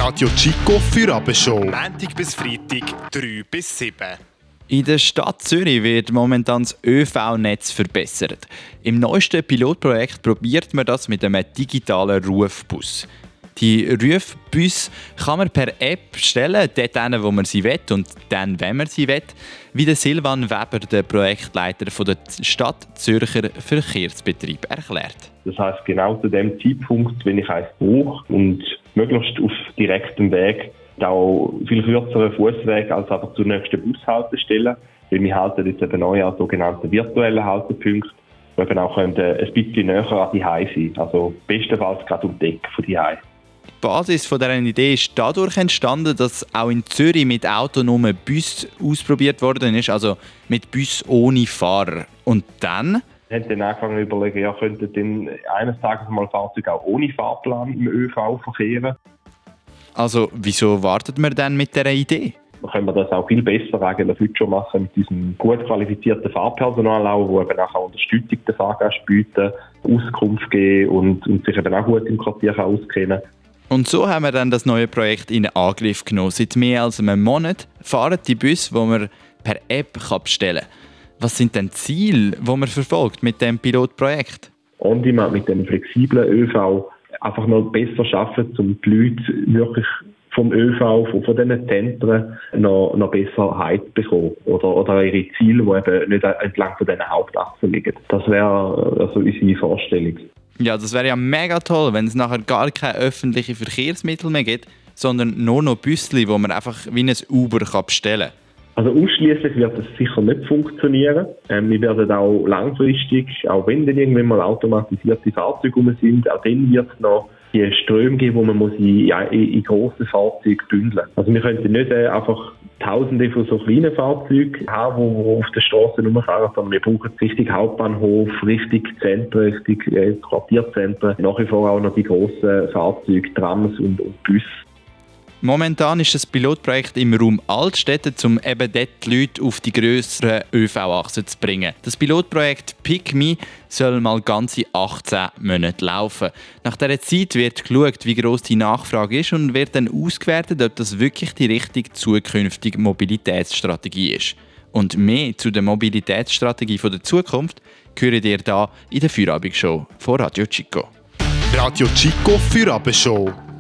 Radio Chico Feierabend-Show. Montag bis Freitag, 3 bis 7. In der Stadt Zürich wird momentan das ÖV-Netz verbessert. Im neuesten Pilotprojekt probiert man das mit einem digitalen Rufbus. Die Rufbus kann man per App stellen, dort wo man sie will und dann, wenn man sie will, wie der Silvan Weber, der Projektleiter der Stadt Zürcher Verkehrsbetrieb, erklärt. Das heisst, genau zu dem Zeitpunkt, wenn ich eins brauche und möglichst auf direktem Weg, auch viel kürzeren Fußweg als einfach zur nächsten Bushaltestelle, weil wir halten jetzt eben neu an sogenannten virtuellen Haltepunkten, die eben auch ein bisschen näher an die Hause sein, also bestenfalls gerade um die Ecke von die Hause. Die Basis dieser Idee ist dadurch entstanden, dass auch in Zürich mit autonomen Bussen ausprobiert worden ist, also mit Bussen ohne Fahrer. Und dann? Wir haben dann angefangen zu überlegen, ja, könnten dann eines Tages mal Fahrzeuge auch ohne Fahrplan im ÖV verkehren. Also, wieso wartet man dann mit dieser Idee? Dann können wir das auch viel besser eigentlich heute schon machen mit diesem gut qualifizierten Fahrpersonal, wo eben auch Unterstützung den Fahrgästen bieten, Auskunft geben und sich eben auch gut im Quartier auskennen. Und so haben wir dann das neue Projekt in Angriff genommen. Seit mehr als einem Monat fahren die Busse, die man per App bestellen kann. Was sind denn die Ziele, die man verfolgt mit diesem Pilotprojekt? Und wie man mit dem flexiblen ÖV einfach noch besser schaffen, um die Leute wirklich vom ÖV, von diesen Zentren noch besser heim zu bekommen. Oder ihre Ziele, die eben nicht entlang von diesen Hauptachsen liegen. Das wäre also unsere Vorstellung. Ja, das wäre ja mega toll, wenn es nachher gar keine öffentlichen Verkehrsmittel mehr gibt, sondern nur noch Büsschen, wo man einfach wie ein Uber bestellen kann. Also ausschliesslich wird das sicher nicht funktionieren. Wir werden auch langfristig, auch wenn dann irgendwann mal automatisierte Fahrzeuge rum sind, auch dann wird es noch die Ströme geben, wo man muss in grossen Fahrzeugen bündeln. Also wir könnten nicht einfach Tausende von so kleinen Fahrzeugen haben, die auf der Straße rumfahren, sondern wir brauchen richtig Hauptbahnhof, richtig Zentren, richtig Quartierzentren, nach wie vor auch noch die grossen Fahrzeuge, Trams und Busse. Momentan ist das Pilotprojekt im Raum Altstädte, um eben dort die Leute auf die grösseren ÖV-Achsen zu bringen. Das Pilotprojekt Pick Me soll mal ganze 18 Monate laufen. Nach dieser Zeit wird geschaut, wie gross die Nachfrage ist und wird dann ausgewertet, ob das wirklich die richtige zukünftige Mobilitätsstrategie ist. Und mehr zu der Mobilitätsstrategie der Zukunft hören ihr hier in der Feierabend-Show von Radio Chico. Radio Chico Feierabend-Show.